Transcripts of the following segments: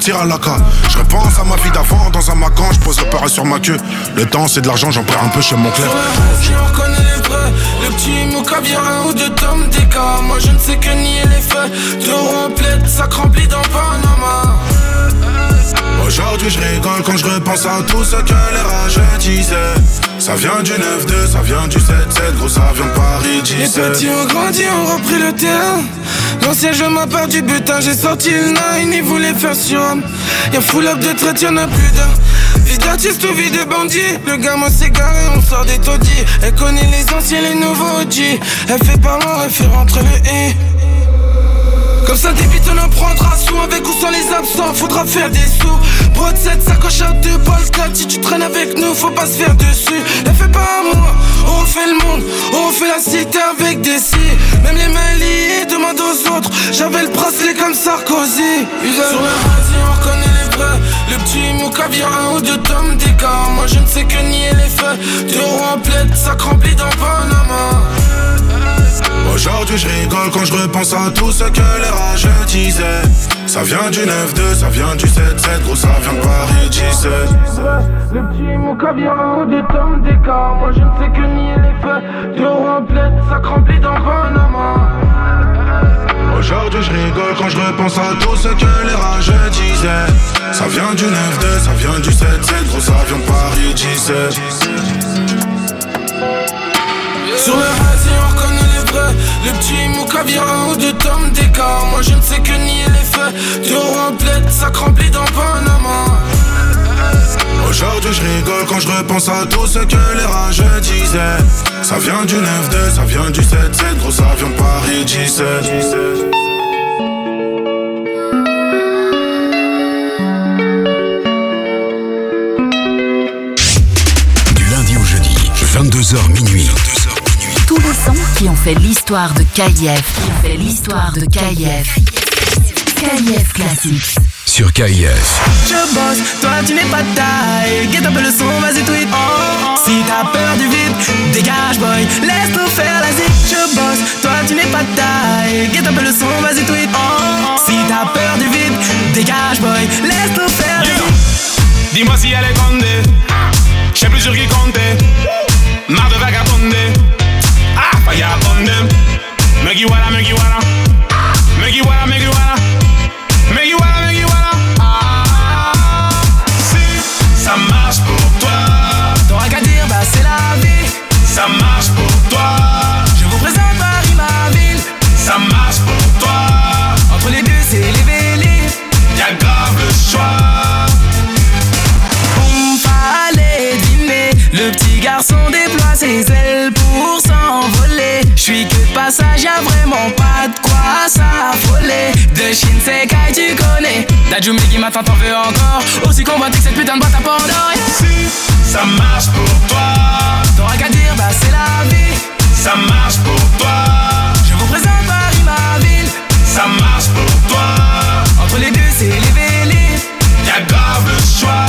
tire à la ca. Je repense à ma vie d'avant dans un macan, je pose le pareil sur ma queue. Le temps c'est de l'argent, j'en perds un peu chez mon clair. Si on reconnaît les vrais, le petit mouka vient un ou deux tomes d'écart. Moi je ne sais que nier les faits. D'euros en plaid, sac rempli dans Panama. Aujourd'hui je rigole quand je repense à tout ce que les rageux disaient. Ça vient du 9-2, ça vient du 7-7, gros ça vient de Paris 17. Les petits ont grandi, ont repris le terrain. L'ancien jeu m'a perdu butin, j'ai sorti le 9, ils voulaient faire sur homme. Y'a full up de traite, y'en a plus d'un. Vie d'artiste ou vie de bandit. Le gamin s'est garé, on sort des taudis. Elle connaît les anciens, les nouveaux G. Elle fait parlant, elle fait rentrer le I. Comme ça débite on en prendra soin. Avec ou sans les absents, faudra faire des sous. Brode 7, sacoche à 2 balles 4. Si tu traînes avec nous, faut pas se faire dessus. Elle fait pas à moi, on refait le monde. On refait la cité avec des si. Même les mains liées, demande aux autres. J'avais le bracelet comme Sarkozy. Sur le radio on reconnaît les vrais. Le petit mouka vient un ou deux tomes d'écart. Moi je ne sais que nier les faits. D'euros en plaid, sac rempli dans Panama. Aujourd'hui je rigole quand je repense à tout ce que les rageux disaient. Ça vient du 9-2, ça vient du 7-7, gros ça vient de Paris 17. Le petit mouka vient un ou deux tomes d'écart. Moi je ne sais que nier les faits. D'euros en plaid, sac rempli dans Panama. Aujourd'hui je rigole quand je repense à tout ce que les rageux disaient. Ça vient du 9-2, ça vient du 7-7, gros ça vient de Paris 17. Sur le radio on reconnaît les vrais. Le petit mouka vient un ou deux tomes d'écart. Moi je ne sais que nier les faits. D'euros en plaid, sac rempli dans Panama. Aujourd'hui je rigole quand je repense à tout ce que les rageux disaient. Ça vient du 9-2, ça vient du 7-7, gros ça vient de Paris 17. Du lundi au jeudi, 22h minuit. Tous les sons qui ont fait l'histoire de KIF. KIF Classics. Sur KIF. Je bosse, toi tu n'es pas de taille. Get un peu le son, vas-y tweet. Si t'as peur du vide, dégage boy, laisse-nous faire la zik. Je bosse, toi tu n'es pas de taille. Get un peu le son, vas-y tweet. Si t'as peur du vide, dégage boy, laisse-nous faire la zik. Dis-moi si elle est condée. Je sais plus sur qui compter. Marre de vagabonder. Ah, vaya condem. Megi wala, megi wala. Megi wala, megi wala. Megi wala, megi wala. Ah, si ça marche pour toi, t'auras qu'à dire, bah c'est la vie. ça marche pour toi. Je vous présente Paris, ma ville. Ça marche pour toi. Entre les deux, c'est les vélés. Y'a grave le choix. On fallait dîner. Le petit garçon déploie ses ailes pour s'envoler. J'suis que de passage, y'a vraiment pas de quoi s'affoler. De Shinsekai tu connais. Dajumi qui m'attend, t'en veux encore. Aussi convoité que cette putain de boîte à Pandore. Si ça marche pour toi, t'auras qu'à dire, bah c'est la vie. ça marche pour toi. Je vous présente Paris, ma ville. Ça marche pour toi. Entre les deux, c'est les vélés. Y'a grave le choix.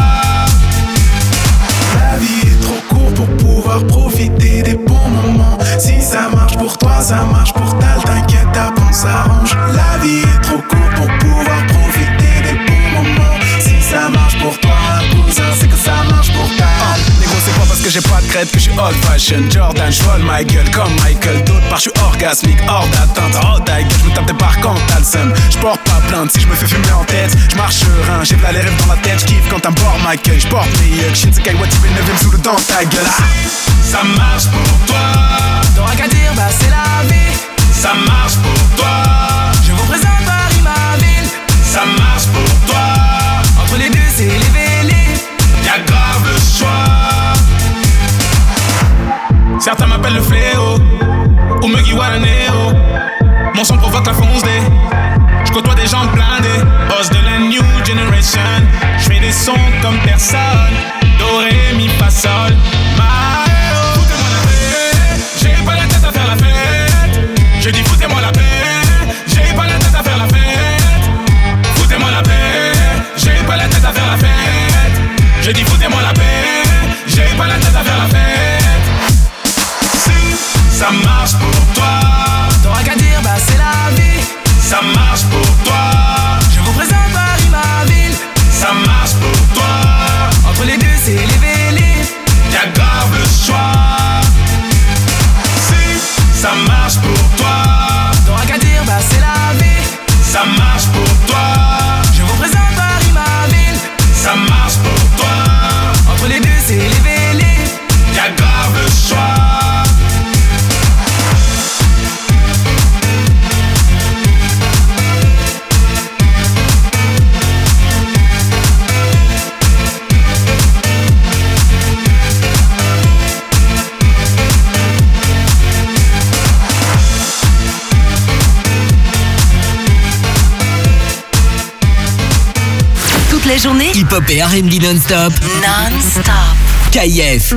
La vie est trop courte pour pouvoir profiter des bons moments. Si ça marche pour toi, ça marche pour Tal. T'inquiète, on s'arrange. La vie est trop courte pour pouvoir profiter des bons moments. Si ça marche pour toi, cousin, c'est que ça marche pour Tal. Négro, c'est pas parce que j'ai pas de crête que je suis old fashion. Jordan, j'vole ma gueule comme Michael. D'autre part, j'suis orgasmique, hors d'atteinte. Oh ta gueule, j'me tape des barres quand t'as le seum. J'porte pas plainte si j'me fais fumer en tête. J'marche serein, j'ai v'là les rêves dans la tête. J'kiffe quand un bord m'accueille. J'porte mes yucks, Shinsekai Watibe 9ème sous le dent ta gueule. Ça marche pour toi, t'auras qu'à dire, bah c'est la vie. ça marche pour toi. Je vous présente Paris, ma ville. Ça marche pour toi. Entre les deux, c'est les vélés. Y'a grave le choix. Certains m'appellent le fléau ou Megi Waraneo. Mon son provoque la fonce des. J'côtoie des gens blindés. Boss de la new generation. J'fais des sons comme personne. Do, ré, mi, fa, sol. Foutez-moi la paix. J'ai pas la tête à faire la fête. Je dis foutez-moi la paix. J'ai pas la tête à faire la fête. Foutez-moi la paix. J'ai pas la tête à faire la fête. Je dis foutez-moi la paix. J'ai pas la tête à faire la fête. Si ça marche pour toi, t'auras qu'à dire, bah c'est la vie. ça marche pour toi. Je vous présente Paris, ma ville. toute la journée. Hip-hop et R&B non-stop. Non-stop. KF.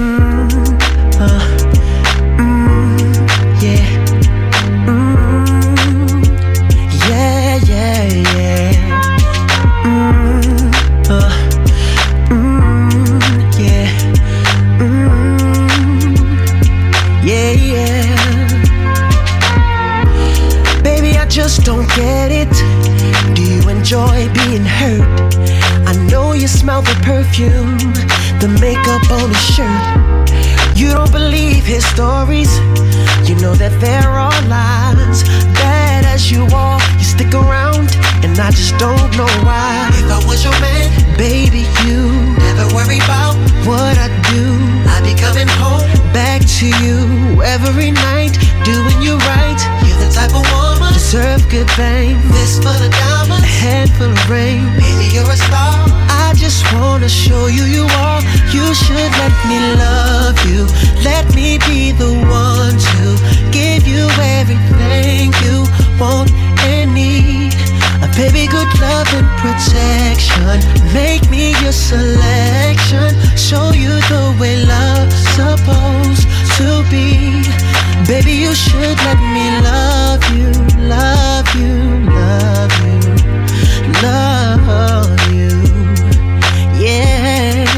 Just don't get it. Do you enjoy being hurt? I know you smell the perfume, the makeup on his shirt. You don't believe his stories. You know that there are lies. Bad as you are, you stick around, and I just don't know why. If I was your man, baby, you never worry about what I do. I'd be coming home back to you every night, doing you right. You're the type of woman deserve good fame. This for the diamonds, a handful of rain. Baby, you're a star. I just wanna show you you are. You should let me love you. Let me be the one to give you everything you want and need. A baby, good love and protection. Make me your selection. Show you the way love's supposed to be. Baby, you should let me love you, love you, love you, love you. Yeah.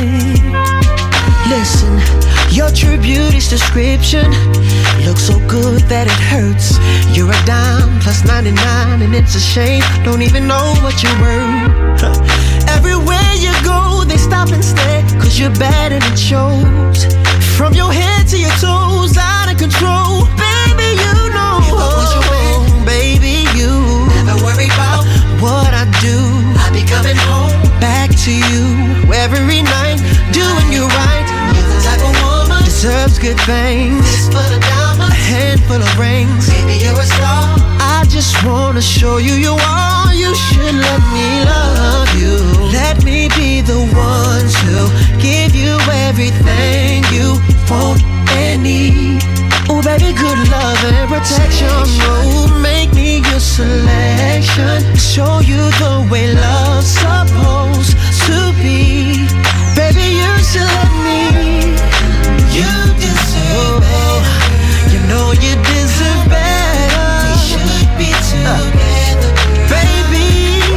Listen, your true beauty's description looks so good that it hurts. You're a dime plus 99, and it's a shame. Don't even know what you're worth. Everywhere you go, they stop and stare, 'cause you're bad and it shows. From your head to your toes, out of control. Baby, you know. If I was your man, baby, you never worry about what I do. I'll be coming home back to you every night, doing you right. You're the type of woman deserves good things. This for the diamonds, a handful of rings. Baby, you're a star. I just wanna show you you are. You should let me love you. Let me be the one to give you everything you want and need. Oh baby, good love and protection. Oh, make me your selection. Show you the way love's supposed to be. Baby, you should let me. You deserve better. You know you deserve better. We should be together, baby.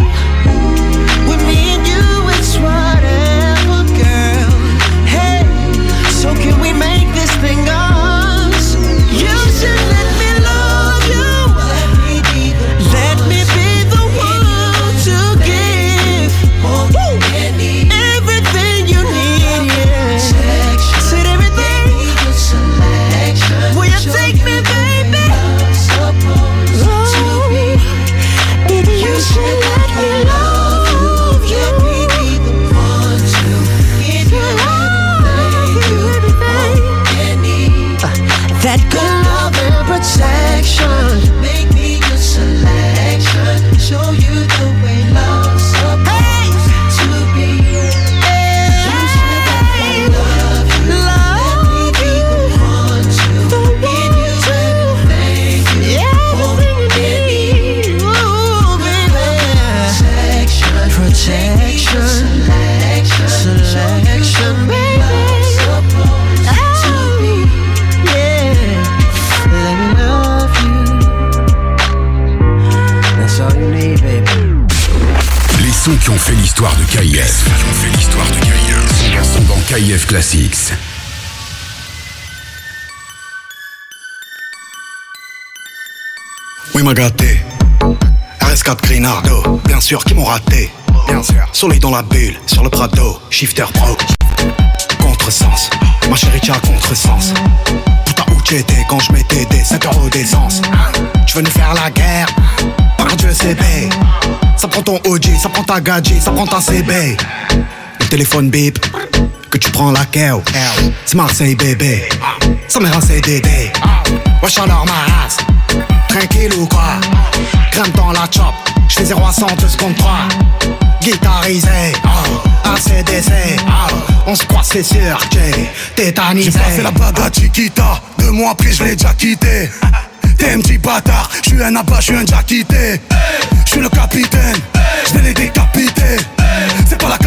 With me and you, it's whatever, girl. Hey, so can we make this thing us? You should let me love you. Let me be the one to give everything you need. Yeah. Said everything. Will you take me, baby? Oh, baby, you should let me love you. Let me be the one to give you everything you need. That good love and protection. Make me your selection. Show you the way love's supposed to be. You should let me love you. Let me be the one to give you everything you want and need. Ooh, baby. Protection. Selection, baby. Les sons qui ont fait l'histoire de KF. Sont dans KF Classics. Oui, m'a gâté. RS4 Grinardo, bien sûr qu'ils m'ont raté. Bien sûr. Soleil dans la bulle, sur le Prado, shifter pro. Contresens, ma chérie, t'as contresens. Putain, où t'étais quand je mettais des 5 € d'essence? Tu venais faire la guerre, par Dieu CB. Ça prend ton OG, ça prend ta gadget, ça prend ta CB. Le téléphone bip, que tu prends la KO. C'est Marseille bébé, ça mère un CDD. Wesh alors ma race, tranquille ou quoi? Crème dans la chop, j'fais 0 à 100 2 secondes 3. Guitarisé, ACDC, on se croit c'est sûr, j'ai tétanisé. J'ai passé la bague à Chiquita, 2 mois après je l'ai déjà quitté. T'es un petit bâtard, j'suis un abat, j'suis un déjà quitté. J'suis le capitaine, j'vais les décapiter. C'est pas la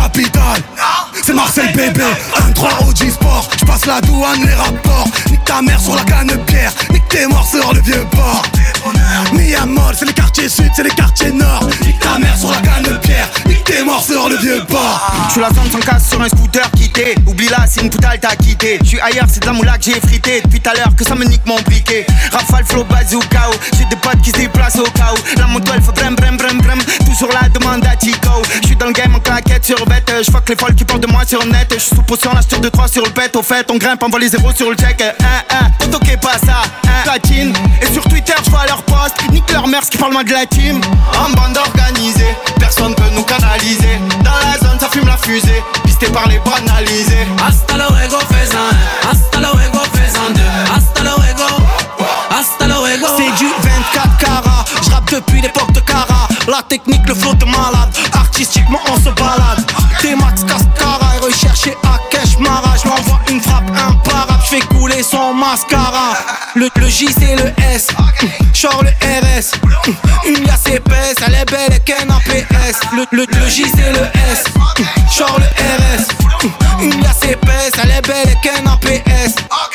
la douane, les rapports. Nique ta mère sur la canne pierre, nique tes morts sur le vieux port. Miamol, c'est les quartiers sud, c'est les quartiers nord. Nique ta mère sur la canne pierre, nique tes morts sur le vieux port. J'suis la zone sans casse sur un scooter quitté. Oublie-la, c'est une poutale t'as quitté. J'suis ailleurs, c'est de la moula que j'ai frité. Depuis tout à l'heure que ça me nique mon briquet. Rafale, flow, bazooka. J'ai des potes qui se déplacent au cas où. La moto elle fait brem brem brem brem. Toujours la demande à Tico. J'suis dans le game en claquette sur bête. J'fuck les folles qui parlent de moi sur net. J'suis sous potion, la sur 2-3 sur le pet. Au fait, on grimpe, envoie les zéros sur le check. Toquez pas ça, platine. Et sur Twitter, j'vois leur post. Nique leur mère, ce qui parle moins de la team. En bande organisée, personne peut nous canaliser. Dans la zone, ça fume la fusée. Pisté par les banalisés. Hasta luego, fais-en. Hasta luego, fais-en deux. Hasta luego. Hasta luego. C'est du 24 carats. J'rappe depuis l'époque de Cara. La technique, le flow de malade. Artistiquement, on se balade. T-Max, Cascara. Et recherché à Keshmara. J'm'envoie une frappe imparable. J'fais couler son mascara. Le J, c'est le S. Genre le RS. Une liasse épaisse. Elle est belle et qu'un APS. Le J, c'est le S. Genre le RS. Une liasse épaisse. Elle est belle et qu'un APS.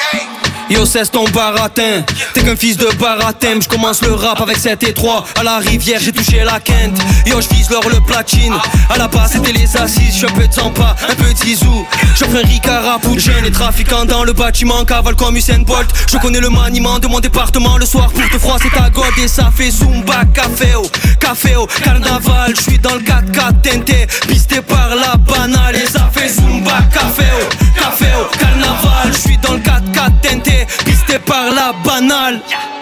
Yo cesse ton baratin, t'es qu'un fils de baratin. J'commence le rap avec 7 et 3. À la rivière j'ai touché la quinte. Yo j'vise l'or le platine. À la base c'était les assises. J'suis un peu de Zampa, un peu de Zizou. J'offre un Ricard pour jeunes et trafiquants dans le bâtiment. Cavale comme Usain Bolt. Je connais le maniement de mon département. Le soir pour te froisser ta god. Et ça fait Zumba, caféo, carnaval. J'suis dans le 4x4 teinté, pisté par la banale. Et ça fait Zumba, caféo, carnaval. J'suis dans le 4x4 teinté, pisté par la banale.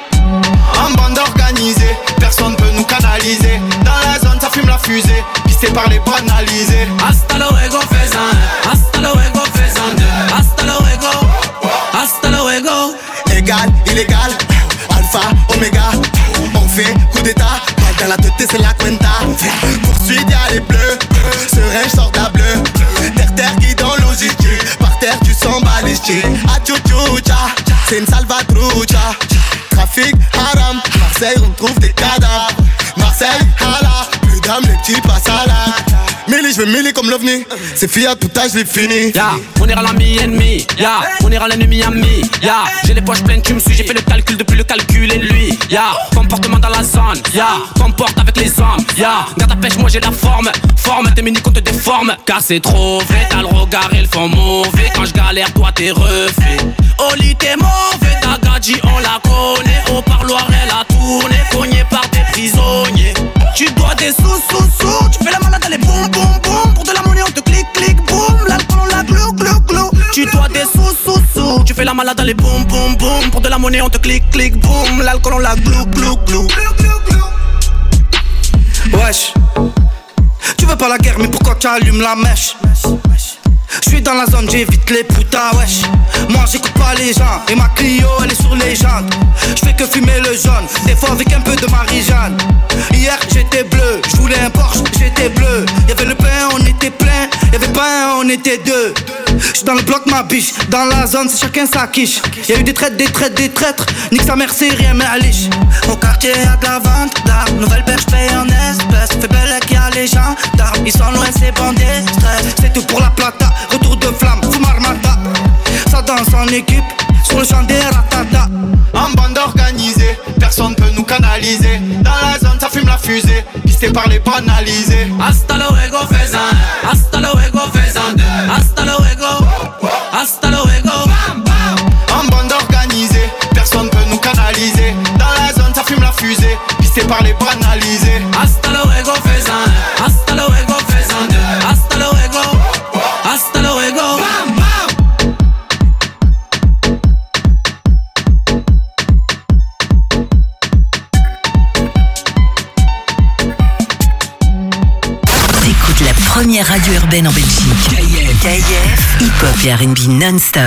En bande organisée, personne peut nous canaliser. Dans la zone, ça fume la fusée. Pisté par les banalisés. Hasta luego, fais-en. Hasta luego, fais-en deux. Hasta luego. Hasta luego. Égal, illégal, alpha, oméga. On fait coup d'état, balle dans la tête c'est la cuenta. Poursuite y'a les bleus, serein j'sors de la bleue. Terre qui dans logique, par terre tu sens balistique. Achuchucha, c'est une salvatrucha. Trafic haram, Marseille on trouve des cadavres. Marseille, hala, plus d'âme les petits passent à la. Milli, j'veux milli comme l'OVNI. C'est Fiat, tout âge, j'ai fini. On ira l'ami ennemi, on ira l'ennemi ami, j'ai les poches pleines, tu me suis, j'ai fait le calcul depuis le calcul et lui, comportement dans la zone, comporte avec les hommes, garde ta pêche, moi j'ai la forme, tes mini qu'on te déforme, car c'est trop vrai, t'as le regard et le fond mauvais, quand je galère, toi t'es refait. Oli t'es mauvais, ta gadji on la connaît, au parloir elle a tourné, cogné par des prisonniers. Tu dois des sous, tu fais la malade, elle est boum, boum, boum. Pour de la monnaie, on te clic, clic, boum. L'alcool, on la glou, glou, glou. Tu dois des sous, tu fais la malade, elle est boum, boum, boum. Pour de la monnaie, on te clic, clic, boum. L'alcool, on la glou, glou, glou. Wesh, tu veux pas la guerre, mais pourquoi tu allumes la mèche? J'suis dans la zone, j'évite les putains, wesh. Moi j'écoute pas les gens, et ma Clio elle est sur les jantes. J'fais que fumer le jaune, des fois avec un peu de Marie-Jeanne. Hier j'étais bleu, j'voulais un Porsche, j'étais bleu. Y'avait le pain, on était plein, y'avait pas un, on était deux. J'suis dans le bloc ma biche, dans la zone c'est chacun sa quiche. Y'a eu des traîtres, nique sa mère c'est rien mais à liche. Au quartier y'a de la vente d'armes, nouvelle perche paye en espèces. Fait belle qu'il y a les gens d'armes, ils sont loin ces bandits stress. C'est tout pour la plata. Retour de flamme, fume armada. Ça danse en équipe, sur le champ des ratata. En bande organisée, personne peut nous canaliser. Dans la zone, ça fume la fusée. Pisté par les banalisés. Hasta luego, fais-en. Hasta luego, fais-en deux. Hasta luego. Hasta luego. En bande organisée, personne peut nous canaliser. Dans la zone, ça fume la fusée. Pisté par les banalisés. Hasta luego, fais-en. Hasta luego, fais-en deux. Hasta luego. Hasta luego. T'écoutes la première radio urbaine en Belgique. KIF, hip-hop et R&B non-stop.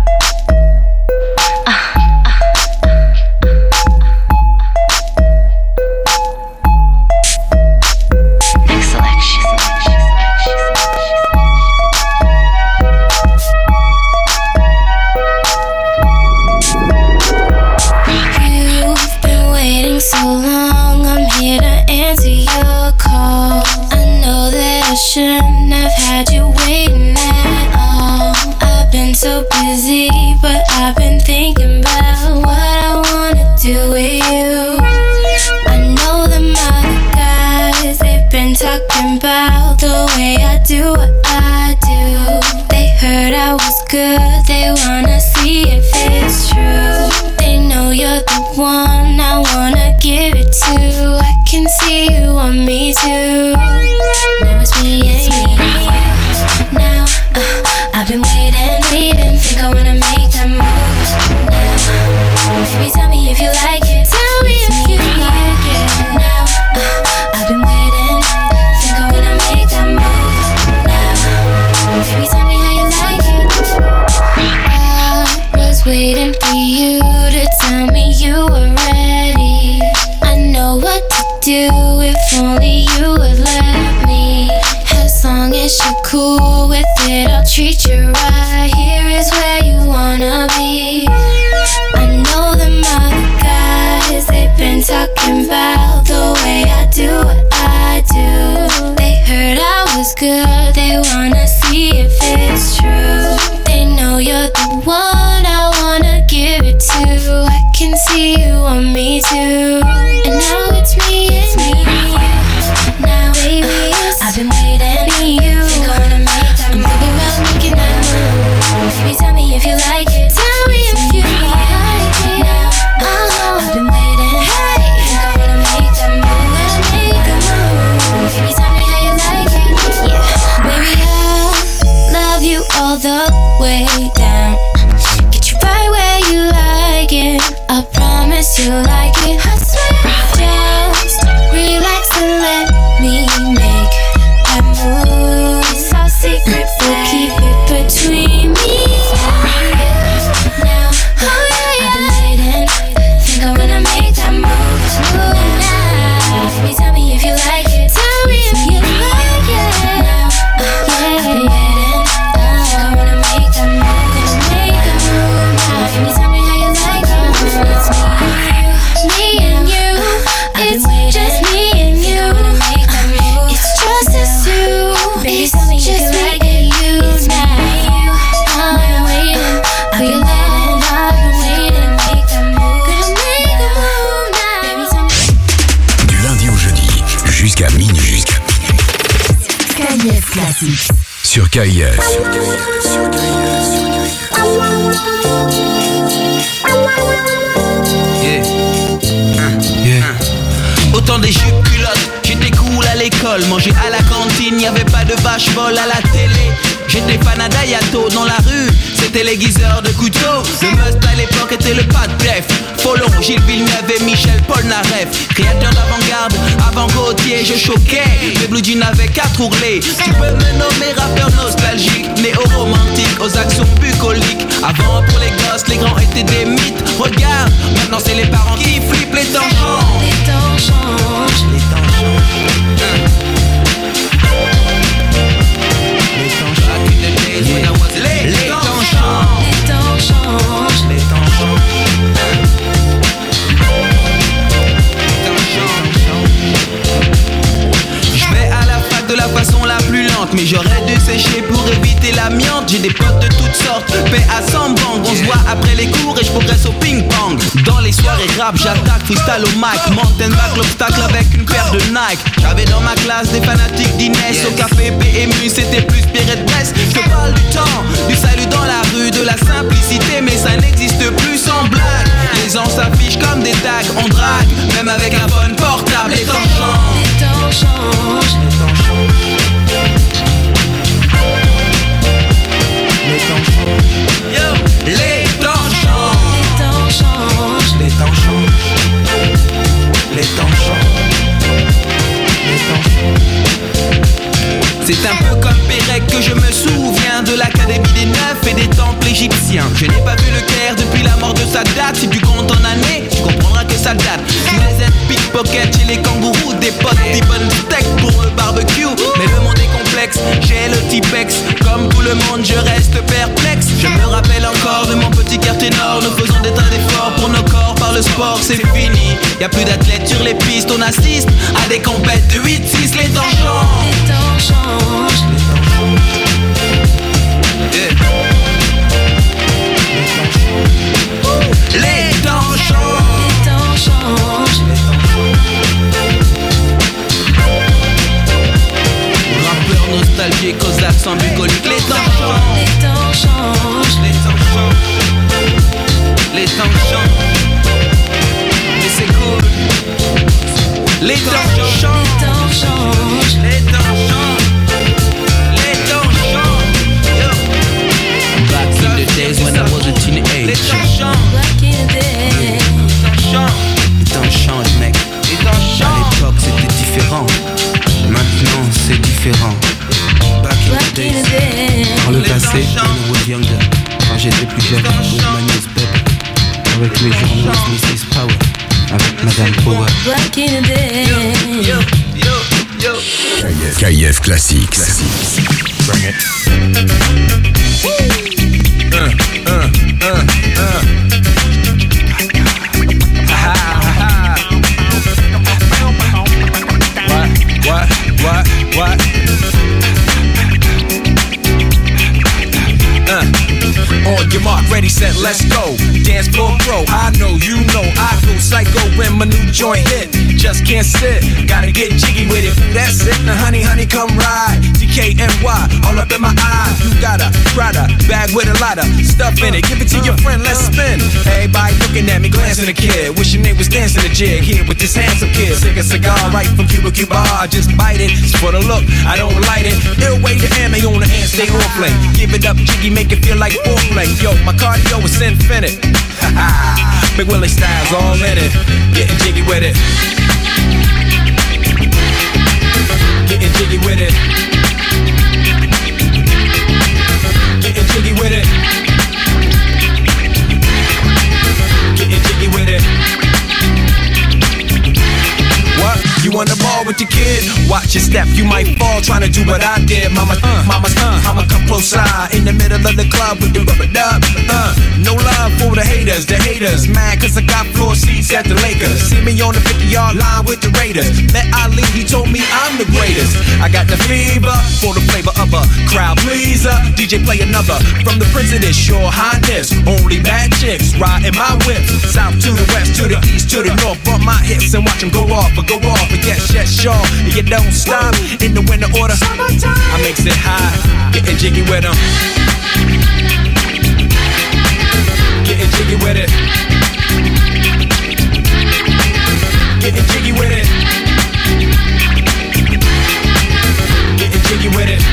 So long, I'm here to answer your call. I know that I shouldn't have had you waiting at all. I've been so busy busy, but I've been thinking about what I wanna do with you. I know them other guys, they've been talking about the way I do what I do. They heard I was good, they wanna see if it's true. They know you're the one I wanna give it to. I can see you want me too. Now it's me and you. Now I've been waiting, think I wanna make that move. Now, baby, tell me if you like it. Tell me if you like it. Now I've been waiting, think I wanna make that move. Now, baby, tell me how you like it. I was waiting for you to tell me you were ready. I know what to do if only you would let me. As long as you're cool with it, I'll treat you right. Here is where you wanna be. I know them other guys, they've been talking about the way I do what I do. They heard I was good, they wanna see if it's true. They know you're the one I wanna give it to. I can see you want me too. And now it's me and me. Now baby, I've been waiting for you. Gonna make that move. I'm thinking about making that move. Baby, tell me if you like it. Tell me if you like it. Now I've been waiting. Hey, gonna make that move. Gonna make a move. Baby, tell me how you like it. Yeah, baby, I love you all the way down. Get you right where you like it. I promise you like it. I swear, just relax and let me make that move. It's our secret, we'll keep it between me and you. Now, I've been waiting, think I wanna make that move. Now, baby, tell me if you like it. Tell me if you like it. Now, I've been waiting, think I wanna make that move. Gonna make a move. Now, baby, tell me how you like it. It's me and you. It's just me and you. It's just us two. Baby, tell me just me and you now. I've been waiting for your love. I've been waiting. Make that move. Gonna make a move now. Baby, tell me. Du lundi au jeudi, jusqu'à minuit. KIF Classics. Sur KIF. Autant des jupes culottes, j'étais cool à l'école. Manger à la cantine, y'avait pas de vache folle à la télé. J'étais fan à Dayato dans la rue, c'était l'aiguiseur de couteau. Le must à l'époque était le pas de def. Folon, Gilles Villeneuve et Michel Polnareff. Créateur d'avant-garde, avant Gauthier, je choquais. Les blue jeans avec 4 ourlets. Tu peux me nommer rappeur nostalgique, néo-romantique, aux actions bucoliques. Avant pour les gosses, les grands étaient des mythes. Regarde, maintenant c'est les parents qui flippent, les temps changent. Les temps changent. Les temps changent. Les temps changent. Les temps changent. Les temps changent. Les temps Je vais à la fac de la façon la plus lente, mais j'aurais dû sécher pour éviter l'amiante. J'ai des potes de toutes sortes, paix à 100 bangs. On se voit après les cours et je progresse au ping-pong. Dans les soirées rap, j'attaque, freestyle au mic. Mountain back l'obstacle avec une paire de Nike. J'avais dans ma classe des fanatiques d'Inès. Au café PMU, c'était plus Spirit Press. Je te parle du temps, du salut dans la rue, de la simplicité, mais ça n'existe plus sans blague. Les gens s'affichent comme des tags, on drague, même avec un phone portable. Les temps changent. Les temps changent. Les temps changent. Les temps changent. Yo, les temps changent. Les temps changent. Les temps changent. Les temps changent. Les temps changent. C'est un peu comme Pérec que je me souviens de l'académie des Neufs et des temples égyptiens. Je n'ai pas vu le Caire depuis la mort de Sadat. Si tu comptes en années, tu comprendras que ça date. Sous les aides pickpocket chez les kangourous, des potes, des bonnes steaks pour le barbecue. Mais le monde est complexe, j'ai le Tipex. Comme tout le monde, je reste perplexe. Je me rappelle encore de mon petit quartier nord. Nous faisons des tas d'efforts pour nos corps par le sport, c'est fini. Y'a plus d'athlètes sur les pistes, on assiste à des compètes de 8-6, les temps changent. Les temps changent. Les temps changent. Yeah. temps bucolique. Les temps changent. Les temps changent. Les temps changent. Les temps changent. Et c'est cool. Les temps changent. Les temps changent. Les temps changent. Les temps changent. Yo. Back in the days when I was a teenager. Les temps changent. Back in the day. Les temps changent. Les temps changent, mec. Les temps À changent. l'époque c'était différent. Maintenant c'est différent. Back in the days. Dans le passé, when I was younger, quand j'étais plus jeune, with my news baby. Avec les journalistes, Mrs. Power. Avec Madame Power. Back in the day. Yo, yo, yo. KIF Classics. Bring it. What? On your mark, ready, set, let's go. Dance floor pro, I know, you know, I go psycho when my new joint hit. Just can't sit, gotta get jiggy with it. That's it, now honey, come ride. DKNY, all up in my eye. You got a Prada bag with a lot of stuff in it. Give it to your friend, let's spin. Everybody looking at me, glancing a kid. Wishing they was dancing a jig here with this handsome kid. Sick a cigar right from Cuba Cuba. Just bite it, it's for the look, I don't light it. Ill way to ammo on the hand, stay on play. Give it up, jiggy, make it feel like foreplay. Yo, my cardio is infinite. Big Willie style's all in it. Getting jiggy with it. Getting jiggy with it. Getting jiggy with it. Getting jiggy with it. What? You on the ball with the kid? Watch your step, you might fall trying to do what I did. Mama, I'ma come close side in the middle of the club with the rubber dub. No love for the haters mad cause I got floor seats at the Lakers. See me on the 50-yard line with the Raiders. Met Ali, he told me I'm the greatest. I got the fever for the flavor of a crowd pleaser. DJ play another from the Prince of this, your highness. Only bad chicks riding my whip. South to the west, to the east, to the north. Bump my hips and watch them go off. But yes, sure. You don't stop in the winter order. I makes it high, getting jiggy with them. Getting jiggy with it. Getting jiggy with it. Getting jiggy with it.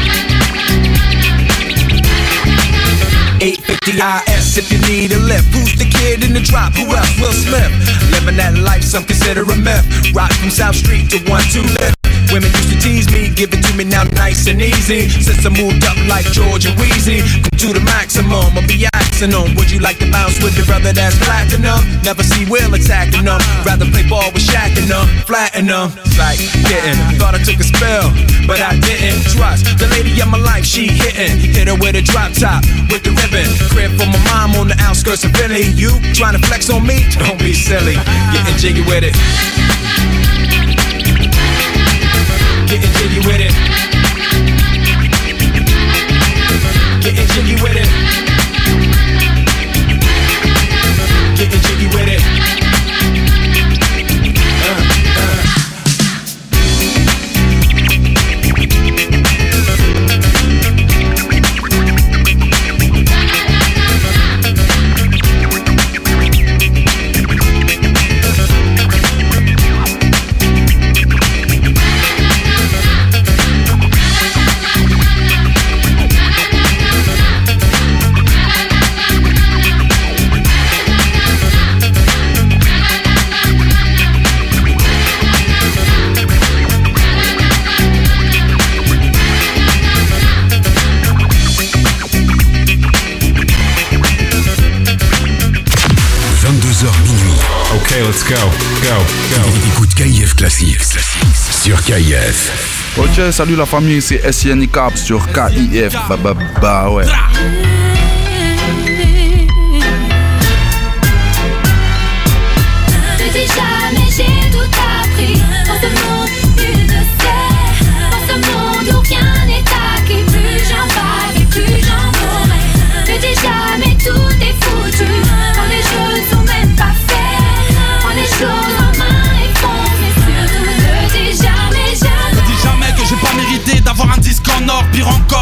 850 IS if you need a lift. Who's the kid in the drop? Who else? Will Smith. Living that life, some consider a myth. Rock from South Street to 1-2 lift. Women used to tease me, give it to me now nice and easy. Since I moved up like George and Wheezy, come to the maximum, I'll be axing them. Would you like to bounce with the brother that's platinum? Never see Will attacking them. Rather play ball with Shaq and them, flatten them. Like getting, thought I took a spell, but I didn't. Trust the lady of my life, she hitting. Hit her with a drop top, with the ribbon. Crib for my mom on the outskirts of Philly. You trying to flex on me? Don't be silly. Getting jiggy with it. Getting jiggy with it. Getting jiggy with it. Getting jiggy with it. Okay, let's go. Écoute KIF Classics sur KIF. Ok, salut la famille, c'est SIN Cap sur KIF. Bah ouais. Je dis jamais j'ai tout appris. Dans ce monde, nul ne sait. Dans ce monde où rien n'est acquis. Plus j'en vague et plus j'en mourrai. Je dis jamais tout est foutu. Quand les choses sont même pas faites. Quand les choses en main et font. Mais surtout, je dis jamais, jamais. Je dis jamais que j'ai pas mérité d'avoir un disque en or. Pire encore que le rap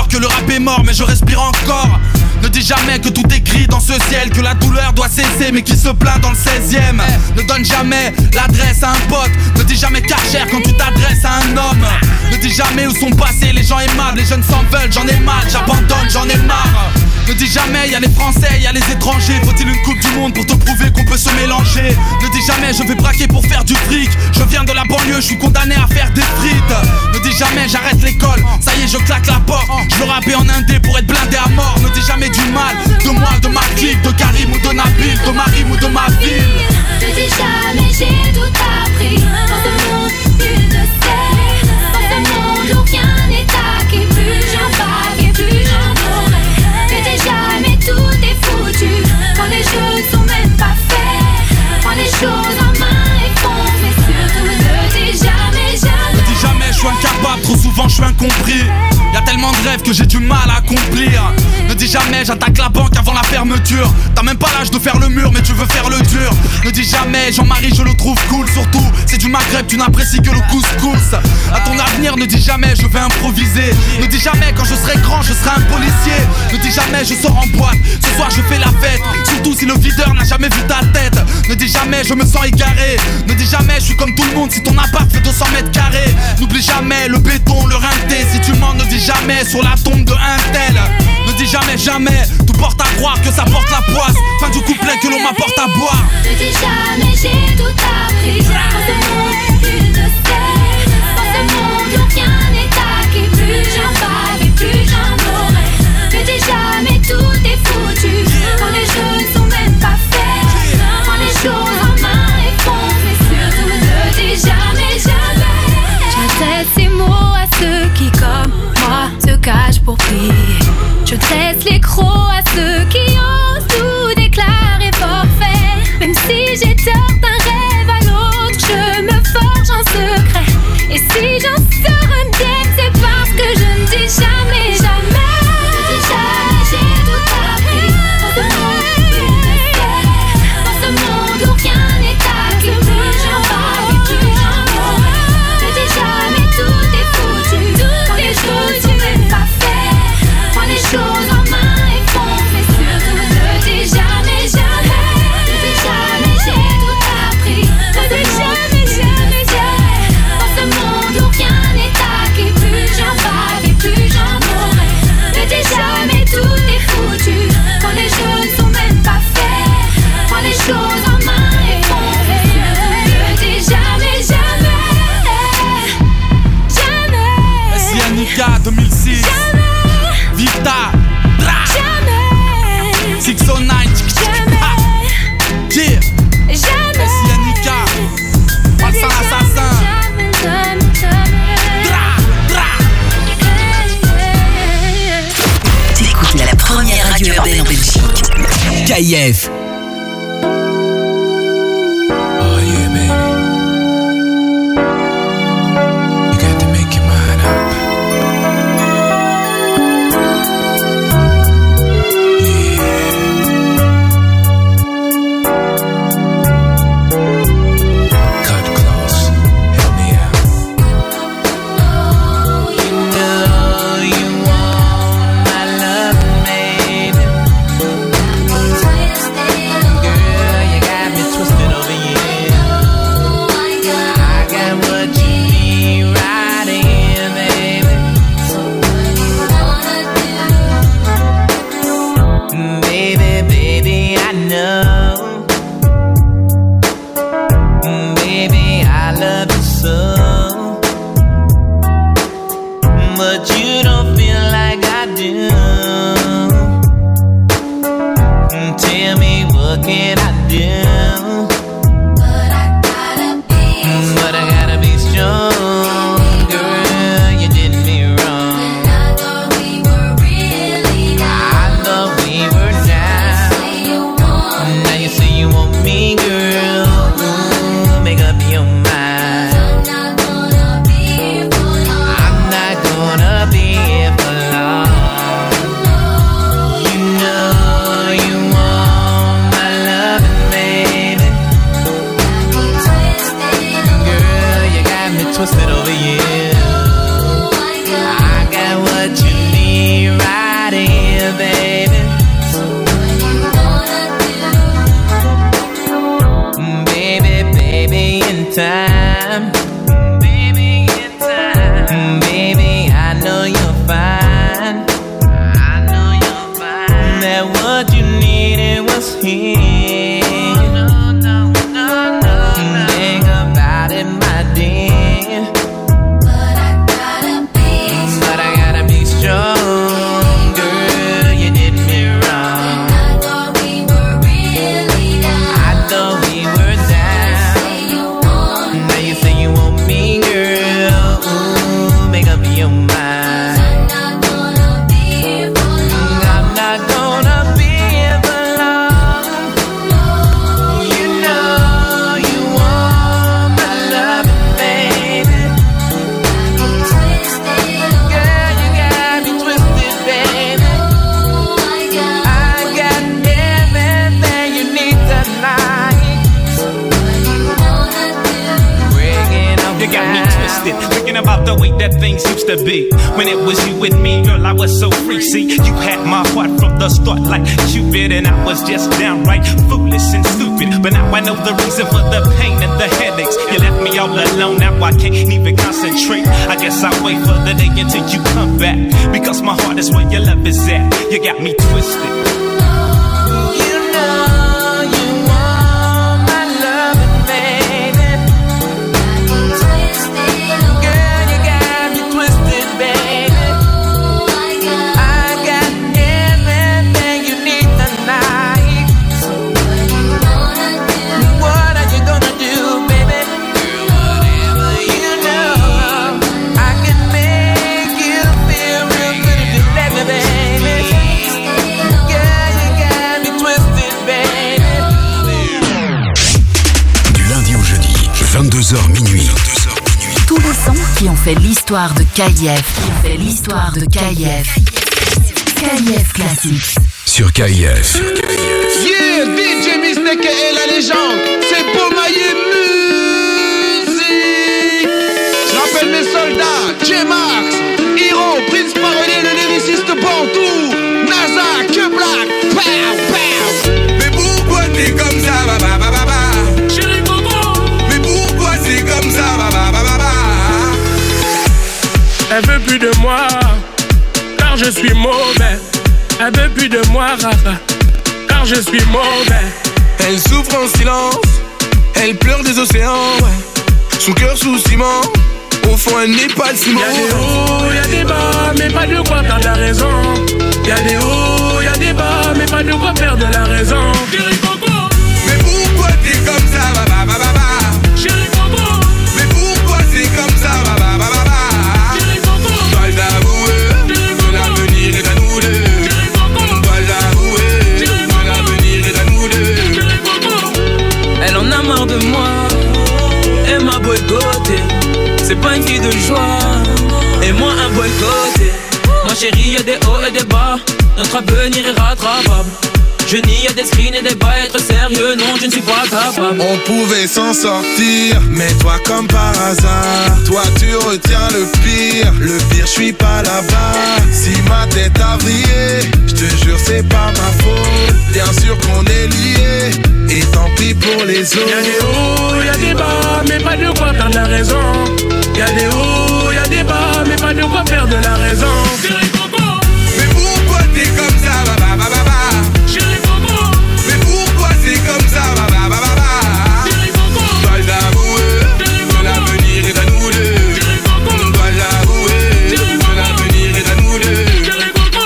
est mort mais je respire encore. Ne dis jamais que tout est gris dans ce ciel, que la douleur doit cesser mais qui se plaint dans le 16e. Ne donne jamais l'adresse à un pote. Ne dis jamais Karcher quand tu t'adresses à un homme. Ne dis jamais où sont passés les gens aimables. Les jeunes s'en veulent, j'en ai mal, j'abandonne, j'en ai marre. Ne dis jamais y'a les Français, y'a les étrangers. Faut-il une coupe du monde pour te prouver qu'on peut se mélanger? Ne dis jamais je vais braquer pour faire du fric. Je viens de la banlieue, je suis condamné à faire des frites. Ne dis jamais j'arrête l'école, ça y est je claque la porte. Je veux rapper en indé pour être blindé à mort. Ne dis jamais du mal de moi, de ma clique, de Karim ou de Nabil, de Marim ou de ma ville. Ne dis jamais j'ai tout appris. Dans ce monde nul ne sait. Dans ce monde où rien n'est acquis. Plus j'en vague et plus j'en aurai. Ne dis jamais tout est foutu. Quand les jeux ne sont même pas faits. Prends les choses en main et fonce. Mais surtout ne dis jamais, jamais. Ne dis jamais je suis incapable, trop souvent je suis incompris. Y'a tellement de rêves que j'ai du mal à accomplir. Ne dis jamais j'attaque la banque avant la fermeture. T'as même pas l'âge de faire le mur mais tu veux faire le dur. Ne dis jamais Jean-Marie je le trouve cool. Surtout c'est du Maghreb, tu n'apprécies que le couscous. À ton avenir ne dis jamais je vais improviser. Ne dis jamais quand je serai grand je serai un policier. Ne dis jamais je sors en boîte, ce soir je fais la fête. Surtout si le videur n'a jamais vu ta tête. Ne dis jamais je me sens égaré. Ne dis jamais je suis comme tout le monde si ton appart fait 200 mètres carrés. N'oublie jamais le béton, le rinté. Si tu mens ne dis jamais sur la tombe de un tel. Ne dis jamais, jamais, tout porte à croire que ça porte la poisse. Fin du couplet que l'on m'apporte à boire. Ne dis jamais j'ai tout appris. Dans ce monde nul ne sait. Dans ce monde où rien n'est acquis. Plus j'en vague et plus j'en aurai. Ne dis jamais tout est foutu. Quand les jeux ne sont même pas faits. Prends les choses en main et fonce. Mais surtout ne dis jamais, jamais. J'adresse ces mots à ceux qui comme moi se cachent pour prier. Je dresse les crocs à ceux qui osent tout déclarer forfait. Même si j'ai tort d'un rêve à l'autre, je me forge en secret. Et si j'en sors indemne, c'est parce que je ne dis jamais, jamais. Ne dis jamais j'ai tout appris. Dans ce monde nul ne sait. Dans ce monde où rien n'est acquis. Plus j'en vague et plus j'en aurai. Ne dis jamais tout est foutu. Quand les choses sont même pas faites. Prends les choses en main et fonce. Mais surtout ne dis jamais, jamais. Ne dis jamais j'ai tout appris. Ne dis jamais, jamais, jamais. Dans ce monde où rien n'est acquis. Plus j'en vague et plus j'en aurai. Ne dis jamais tout est foutu. Quand les jeux ne sont même pas faits. Prends les choses en main et fonce. Mais surtout ne dis jamais, jamais. Jamais. SINK 2006. Vita, Dra, 609, yeah, SINK, Malsain assassin, T'écoutes la première radio urbaine en Belgique. KIF. Oh yeah, baby. You got to make your mind up. Twist it. here. Think about it, my dear. But I gotta be strong, girl. You did me wrong. I thought we were really down. I thought we were down. Now you say you want me, girl. Ooh, make up your mind. Thinking about the way that things used to be when it was you with me, girl, I was so free. See, you had my heart from the start like Cupid, and I was just downright foolish and stupid. But now I know the reason for the pain and the headaches. You left me all alone, now I can't even concentrate. I guess I'll wait for the day until you come back, because my heart is where your love is at. You got me twisted. Minuit. Tous les sons qui ont fait l'histoire de KIF. KIF Classics. Sur KIF. Yeah, DJ Mistake et la légende. C'est pour mailler musique. Je rappelle mes soldats. J-Max, Hiro, Prince Parolier, le lyriciste Bantou, NASA, Que Black, pow, pow. Mais pourquoi t'es comme ça, baba, baba, baba? Chérie Coco. Mais pourquoi c'est comme ça, baba, baba, baba? Elle veut plus de moi, car je suis mauvais. Elle veut plus de moi, rara, car je suis mauvais. Elle souffre en silence, elle pleure des océans, ouais. Son cœur sous ciment, au fond elle n'est pas de ciment. Y'a des hauts, y'a des bas, mais pas de quoi perdre la raison. Y'a des hauts, y'a des bas, mais pas de quoi perdre la raison. Chérie Coco. Mais pourquoi t'es comme ça, baba, baba, baba? Chérie Coco. Mais pourquoi c'est comme ça, baba, baba, baba? Chérie Coco. Dois l'avouer, que l'avenir est à nous deux. Chérie Coco. Dois l'avouer, que l'avenir est à nous deux. Chérie Coco. Elle en a marre de moi, elle m'a boycotté. C'est pas une fille de joie, et moi un boycotté. Ma chérie, y'a des hauts et des bas, notre avenir est rattrapable. Je nie à des screens et des bas, être sérieux, non, je ne suis pas capable. On pouvait s'en sortir, mais toi comme par hasard, toi tu retiens le pire, je suis pas là-bas. Si ma tête a vrillé, je te jure c'est pas ma faute. Bien sûr qu'on est liés, et tant pis pour les autres. Y'a des hauts, y'a des bas, mais pas de quoi perdre la raison. Y'a des hauts, y'a des bas, mais pas de quoi perdre la raison. Chérie Coco. Mais pourquoi t'es comme ça, baba, baba, baba? Chérie Coco. Mais pourquoi c'est comme ça, baba, baba, baba? Chérie Coco. Dois l'avouer, que l'avenir est à nous deux. Chérie Coco. Dois l'avouer, que l'avenir est à nous deux. Chérie Coco.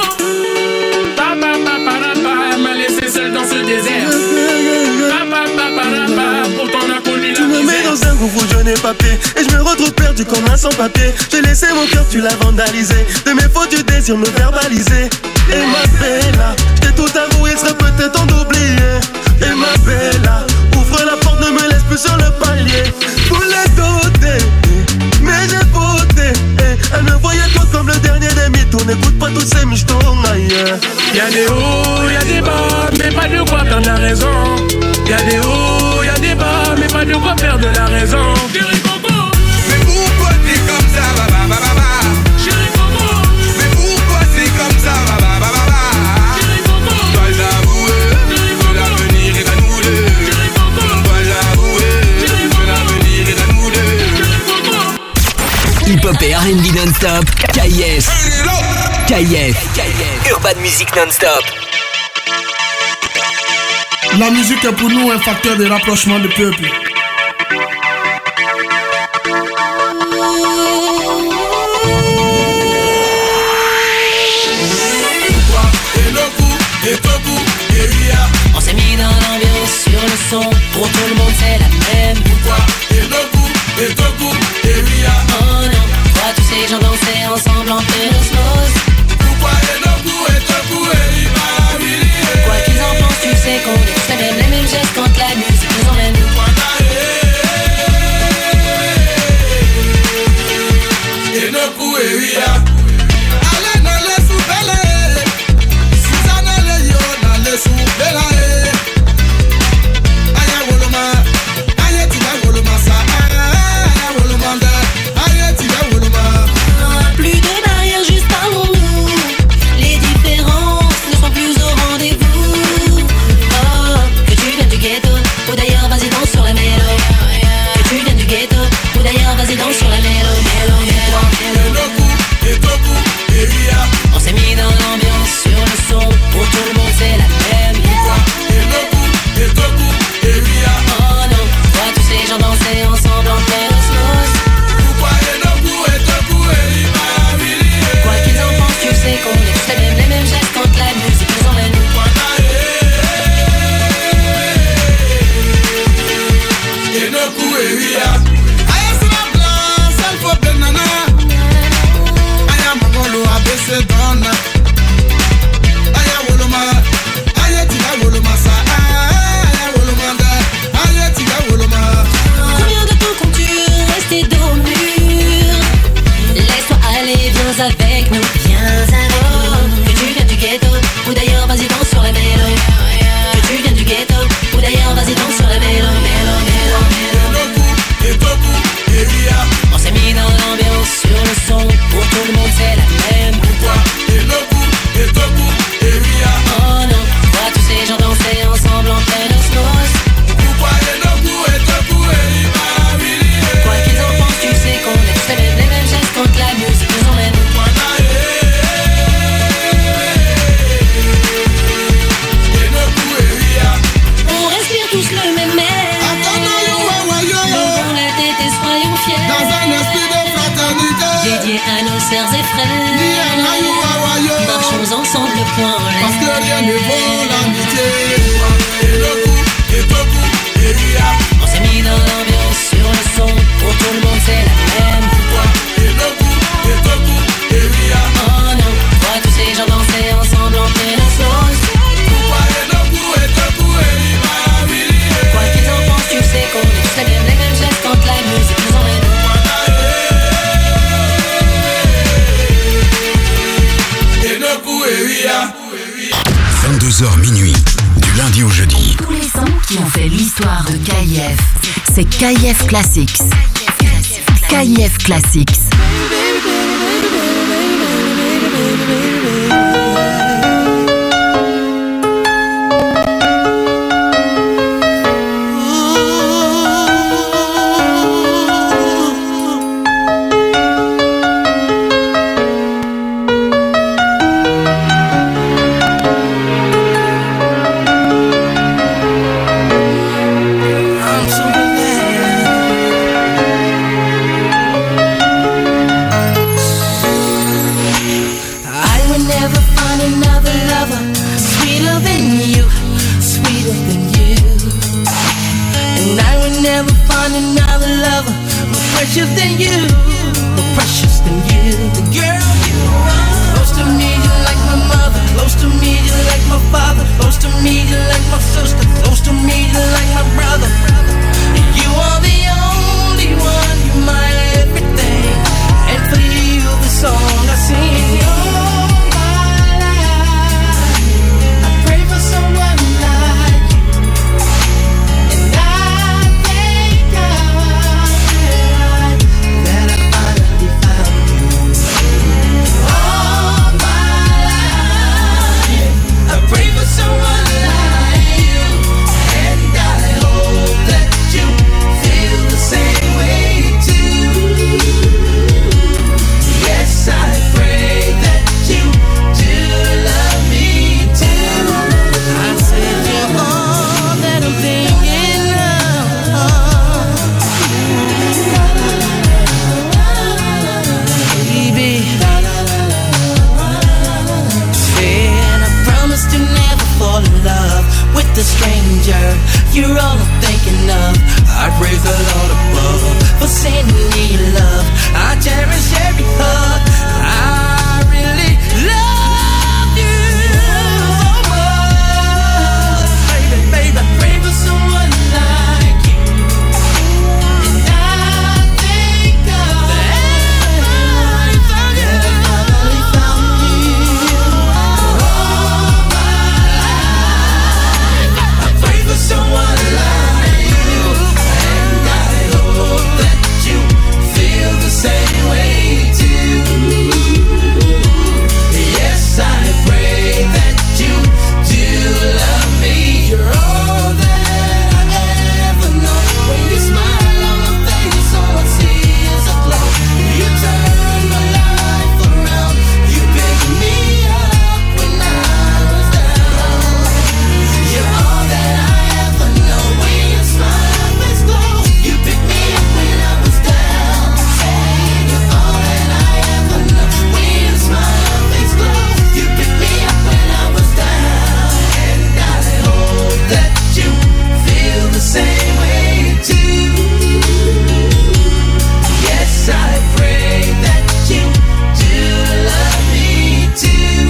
Papa, papa, papa, m'a laissé seul dans ce désert. Papa, papa, papa, pourtant on a connu la misère. Tu me mets dans un gouffre où je n'ai pas pied, et je me retrouve perdu comme un sans-papier. J'ai laissé mon cœur, tu l'as vandalisé. De mes fautes, tu désires me verbaliser. Et ma bella, j'ai tout avoué, il serait peut-être temps d'oublier. Et ma bella, ouvre la porte, ne me laisse plus sur le palier. Voulais doter, mais j'ai voté. Elle me voyait toi comme le dernier des mythos. N'écoute pas tous ces michtos ailleurs. Y'a des hauts, y'a des bas, mais pas de quoi perdre la raison. Y'a des hauts, y'a des bas, mais pas de quoi perdre la raison. Chérie Coco. Mais pourquoi t'es comme ça, baba, baba, baba? Chérie Coco. Mais pourquoi c'est comme ça, baba, baba, baba? Chérie Coco. Dois l'avouer, que l'avenir est à nous deux. Chérie Coco. Dois l'avouer, que l'avenir est à nous deux. Chérie Coco. Hip-hop et R&B non-stop. KIF. KIF. Urban Music non-stop. La musique est pour nous un facteur de rapprochement du peuple. On s'est mis dans l'ambiance sur le son, pour tout le monde c'est la même. Pourquoi et Toku et Ria. Oh non, vois tous ces gens danser ensemble en pleine osmose. Pourquoi et Toku et Ria. Quoi qu'ils en pensent, tu sais qu'on est tous les mêmes gestes quand la musique nous emmène. Et Toku et Ria. Allez dans les soupelés, Susanna les yo dans les soupelés. Plus de barrières, juste parlons-nous. Les différences ne sont plus au rendez-vous. Oh, que tu viennes du ghetto, ou d'ailleurs vas-y danse sur la mélo. Que tu viennes du ghetto, ou d'ailleurs vas-y danse sur la mélo. On s'est mis dans l'ambiance sur le son, pour tout le monde c'est la même. Oh non, vois tous ces gens danser ensemble en pleine osmose. Quoi qu'ils en pensent, tu sais qu'on est tous les mêmes gestes quand la musique nous emmène. Et nos coups et Ria. Aïe, c'est la place, elle faut benana. Aïe, mangolo a baissé donne. Aïe, woloma. Aïe, tiga woloma sa. Aïe, wolomanda. Aïe, tiga woloma. Combien de temps comptes-tu rester dans le mur? Laisse-toi aller, viens avec nous. Que tu viennes du ghetto, ou d'ailleurs vas-y danse sur la mélo. Que tu viennes du ghetto, ou d'ailleurs vas-y danse sur la mélo. On s'est mis dans l'ambiance sur le son, pour tout le monde c'est la même. Oh non, vois tous ces gens danser ensemble en pleine osmose. Quoi qu'ils en pensent, tu sais qu'on est tous les mêmes gestes quand la musique nous emmène. 100 points en l'air. Parce que rien ne vaut l'amitié. On s'est mis dans l'ambiance sur le son. Pour tout le monde c'est la même. Oh non, vois tous ces gens danser ensemble en pleine sauce. Quoi qu'ils en pensent, tu sais qu'on est tous les mêmes gestes quand la musique nous emmène. 22h minuit, du lundi au jeudi. Tous les sons qui ont fait l'histoire de KIF, c'est KIF Classics. KIF Classics. stranger, you're all I'm thinking of. I praise the Lord above for sending me love. I cherish every hug. I really love you so much, baby, baby. I pray for someone like you, and I thank God that I finally found you. All my life, I pray for someone like you, and I hope that you feel the same way too. Yes, I pray that you do love me. You're all that I ever know. When you smile on my face, all I see is a glow. You turn my life around. You picked me up when I was down. You're all that I ever know. When you smile, my face glow. You picked me up when I was down. You're all that I ever know. When you smile, my face glow. You picked me up when I was down, and I hope that you feel the same way too. Yes, I pray that you do love me too.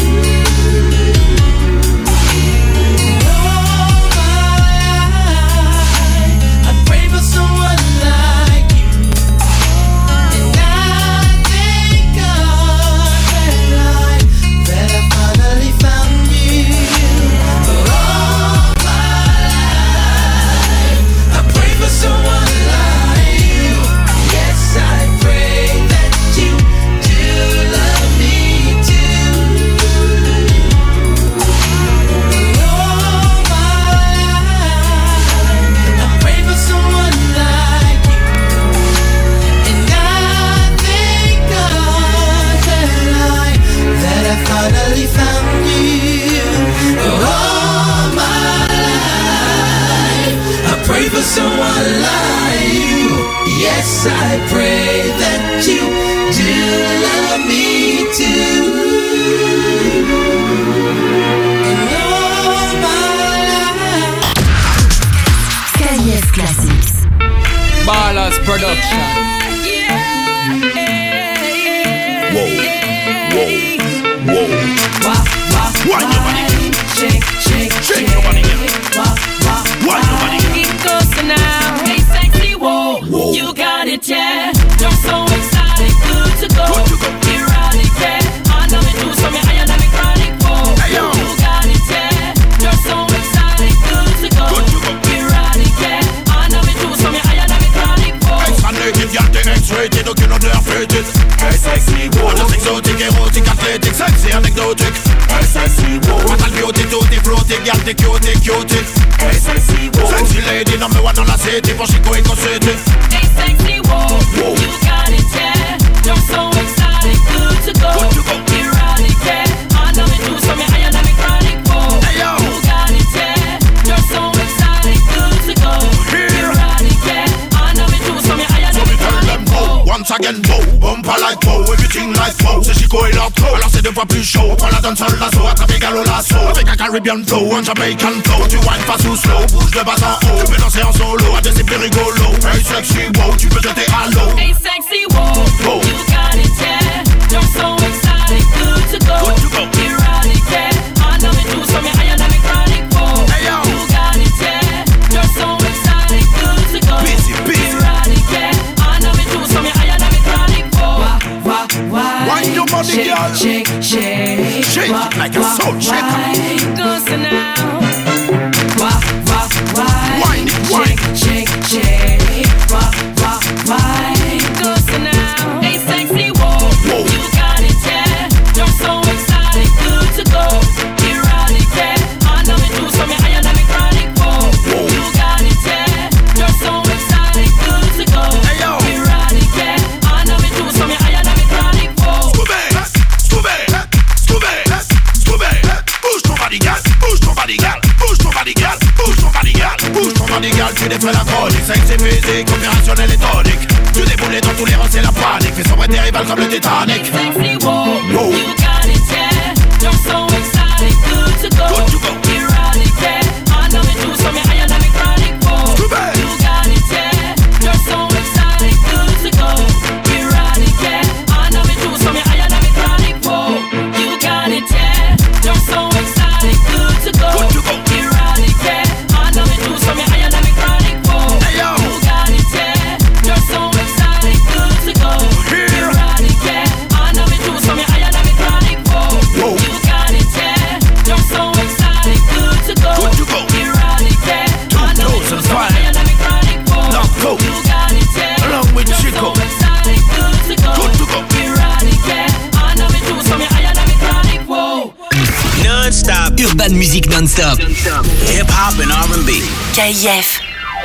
All my life, I pray for someone like you, and I thank God that I finally found you. All my life, I pray for someone like you. Yes, I pray that you do love me too. All my life, I pray for someone like you, and I thank God that I finally found you. All my life, I pray for someone like you. Yes, I pray that you do love me too. And all my life. KIF Classics. Ballers Production. Why nobody? Shake your body, why nobody? It goes to now. Hey, sexy, whoa. You got it, yeah. You're so excited, good to go. Erotic, yeah. I know it do something, I am chronic, whoa. You got it, yeah. You're so excited, good to go. Erotic, yeah. I know it do something, I am chronic, whoa. Ex-naked, y'a t'es X-rated, aucune odeur fétide. Hey, sexy, wow. Ambiance exotique, érotique, athlétique, sexy, anecdotique. Hey, sexy, wow. Mental beauty, tout est floating, y'a t'es cute, cute. Hey, sexy, wow. Sexy lady, number one on la city, for Chico Eco City. Hey, sexy, whoa. You got it, yeah. You're so excited, good to go. Erotic, yeah. I know it do something, I am chronic, whoa. You got it, yeah. You're so excited, good to go. Erotic, yeah. I know it do something, I am chronic, whoa. Once again, bow, bumper like bow, everything like bow. C'est Chico et leur pro, alors c'est deux fois plus chaud. Prends la donne seul l'assaut, attrape égal au lasso. Avec un Caribbean flow, un Jamaican flow. Tu wine pas sous slow, bouge de bas en haut. Tu peux danser en solo, à deux c'est plus rigolo. Hey sexy, wow, tu peux jeter à l'eau. Hey sexy, whoa, you got it, yeah. You're so excited, good to go. Erotic, yeah. I know it do something, I am chronic, whoa. You got it, yeah. You're so excited, good to go. Erotic, yeah. I know it do something, I am chronic, whoa. Wind your body, girl. Shake, shake it like a soul shaker. Goes to now. Wind it, wind. Shake, goes to now. Hey, sexy, whoa. You got it, yeah. You're so excited, good to go. Erotic, yeah. I know it do something, I am chronic, whoa. You got it, yeah. You're so excited, good to go. Erotic, yeah. I know it do something, I am chronic, whoa. Bouge ton radical, bouge ton radical, bouge ton radical, bouge ton radical, bouge ton radical, tu détruis la chronique, sexe et physique, opérationnel et tonique. Tu déboules dans tous les rangs, c'est la panique, fais sombrer tes rivales comme le Titanic. Sexy, whoa, you got it, yeah. You're so excited, good to go. Erotic, yeah. I know it do Urban Music non-stop. Hip hop and R&B. KIF.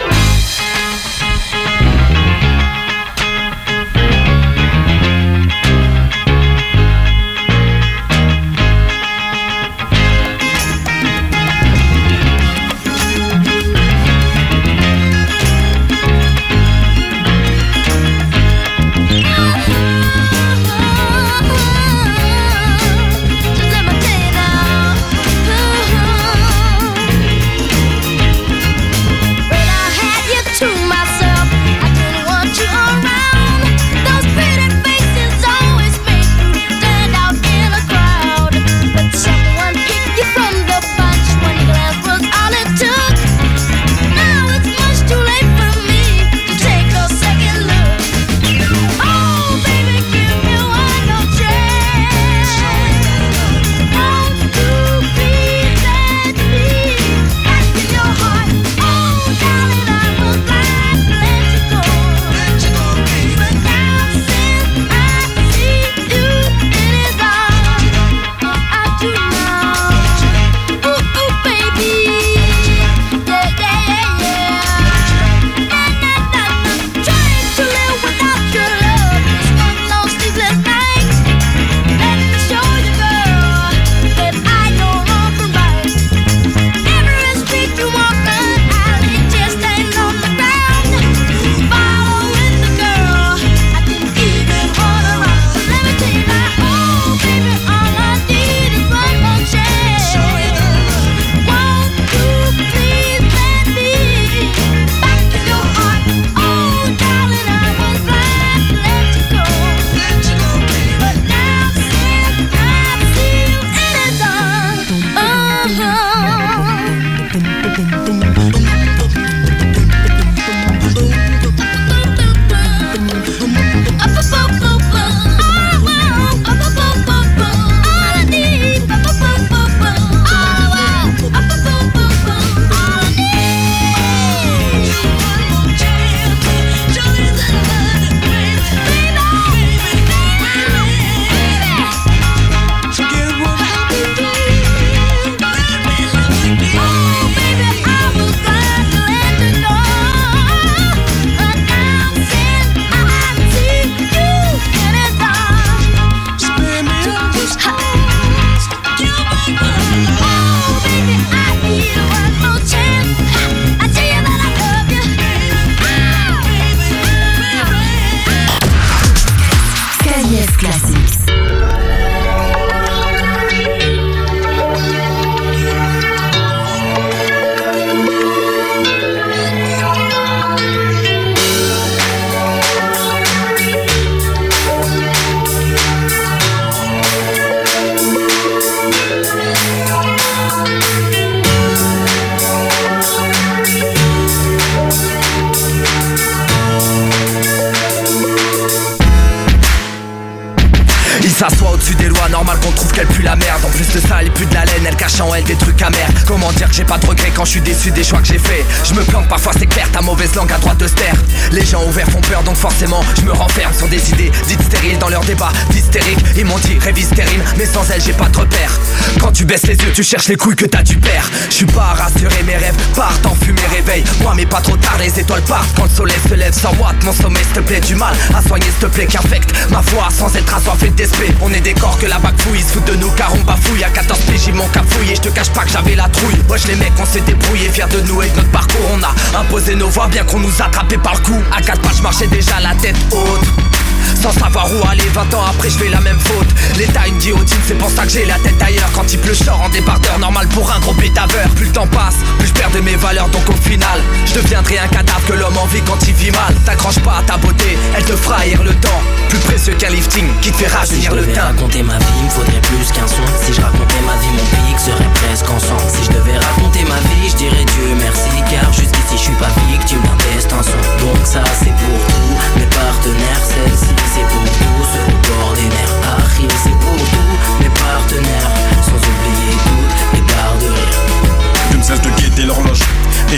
S'assoit au-dessus des lois, normal qu'on trouve qu'elle pue la merde. En plus de ça, elle pue de la laine, elle cache en elle des trucs amers. Comment dire que j'ai pas de regrets quand je suis déçu des choix que j'ai fait. Je me plante parfois, c'est clair, ta mauvaise langue à droite de ster. Les gens ouverts font peur, donc forcément je me renferme sur des idées dites stériles dans leur débat d'hystérique. Ils m'ont dit révise terrine, mais sans elle j'ai pas de repère. Quand tu baisses les yeux, tu cherches les couilles que t'as du père. Je suis pas rassuré, mes rêves partent en fumée, réveil. Moi mais pas trop tard, les étoiles partent quand le soleil se lève. Sans moi, mon sommeil s'il te plaît, du mal à soigner s'il te plaît, qu'infecte ma foi sans être assoiffé d'esprit. On est des corps que la bague fouille, ils se foutent de nous car on bafouille. À 14 piges ils m'ont cafouillé, je te cache pas que j'avais la trouille. Wesh les mecs on s'est débrouillé, fiers de nous et de notre parcours. On a imposé nos voix bien qu'on nous attrapait par le cou. À 4 pas je marchais déjà la tête haute, sans savoir où aller. 20 ans après je fais la même faute. L'état une guillotine, c'est pour ça que j'ai la tête ailleurs. Quand il pleut je sors en débardeur, normal pour un gros pétaveur. Plus le temps passe, plus je perds de mes valeurs. Donc au final, je deviendrai un cadavre que l'homme en vit quand il vit mal. T'accroches pas à ta beauté, elle te fera haïr le temps. Plus précieux qu'un lifting qui te fait rajeunir le teint. Si je devais raconter ma vie, me faudrait plus qu'un son. Si je racontais ma vie, mon pic serait presque en sang. Si je devais raconter ma vie, je dirais Dieu merci. Car jusqu'ici je suis pas victime d'un destin son. Donc ça c'est pour tous mes partenaires, celle-ci c'est pour tous ceux au bord des nerfs. Arrive c'est pour tous mes partenaires, sans oublier toutes les barres de rire. Je ne cesse de guetter l'horloge et je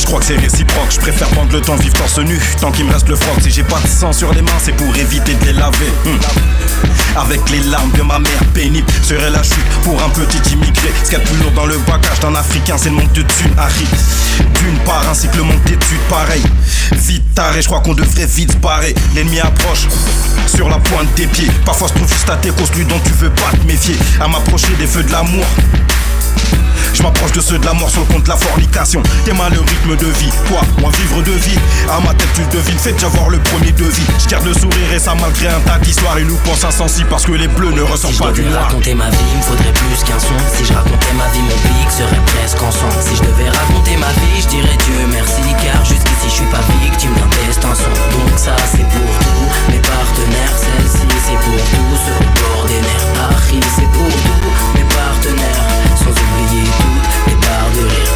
crois que c'est réciproque. Je préfère prendre le temps de vivre torse nu tant qu'il me reste le froc. Si j'ai pas de sang sur les mains, c'est pour éviter de les laver. Avec les larmes de ma mère pénible serait la chute pour un petit immigré. Ce qu'il y a de plus lourd dans le bagage d'un Africain, c'est le manque de thunes, Harry. D'une part, ainsi que le manque d'études, pareil. Vite taré, je crois qu'on devrait vite se barrer. L'ennemi approche sur la pointe des pieds. Parfois se trouve juste à tes causes, lui dont tu veux pas te méfier. À m'approcher des feux de l'amour, je m'approche de ceux de la mort sur le compte de la fornication. T'es mal le rythme de vie, toi, moi vivre de vie. À ma tête tu le devines, fais déjà voir le premier devis. Je garde le sourire et ça malgré un tas d'histoires. Ils nous pensent insensibles parce que les bleus ne ressortent pas du noir. Si je devais raconter ma vie, il me faudrait plus qu'un son. Si je racontais ma vie, mon pic serait presque en sang. Si je devais raconter ma vie, je dirais Dieu merci. Car jusqu'ici je suis pas victime d'un destin sombre. Donc ça c'est pour tous mes partenaires. Celle-ci c'est pour tous ceux au bord des nerfs. Harry c'est pour tous mes partenaires. Sans oublier toutes les barres de rire.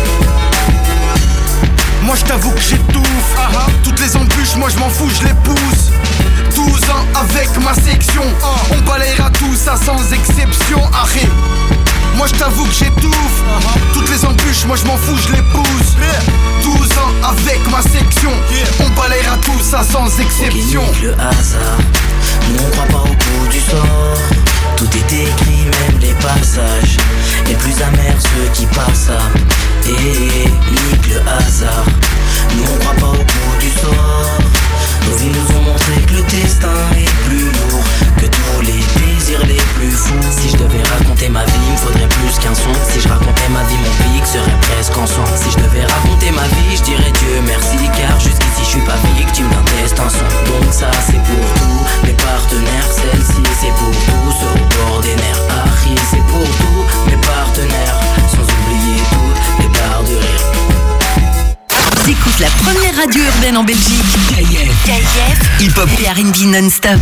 Moi je t'avoue que j'étouffe. Toutes les embûches, moi je m'en fous, je les pousse. 12 ans avec ma section. On balayera tout ça sans exception. Arrête. Moi je t'avoue que j'étouffe. Toutes les embûches, moi je m'en fous, je les pousse. 12 ans avec ma section. On balayera tout ça sans exception. Ok, le hasard, nous on croit pas au coup du sort. Tout est écrit, même les passages. Les plus amers ceux qui passent à. Nique le hasard. Nous on croit pas au coup du sort. Nos vies nous ont montré que le destin est plus lourd que tous les désirs les plus fous. Si je devais raconter ma vie, il me faudrait plus qu'un son. Si je racontais ma vie, mon pic serait presque en sang. Si je devais raconter ma vie, je dirais Dieu merci. Car jusqu'ici je suis pas victime d'un destin sombre. Donc ça c'est pour tous mes partenaires. Celle-ci c'est pour tous ceux au bord des nerfs. Harry c'est pour tous mes partenaires. Sans oublier toutes les barres de rire. T'écoutes la première radio urbaine en Belgique. KIF, hip-hop et R&B non-stop.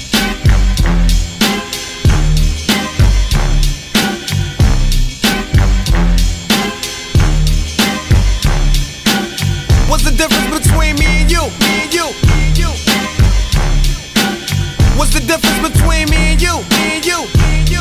What's the difference between me and you? Me and you? Me and you? What's the difference between me and you? Me and you? Me and you?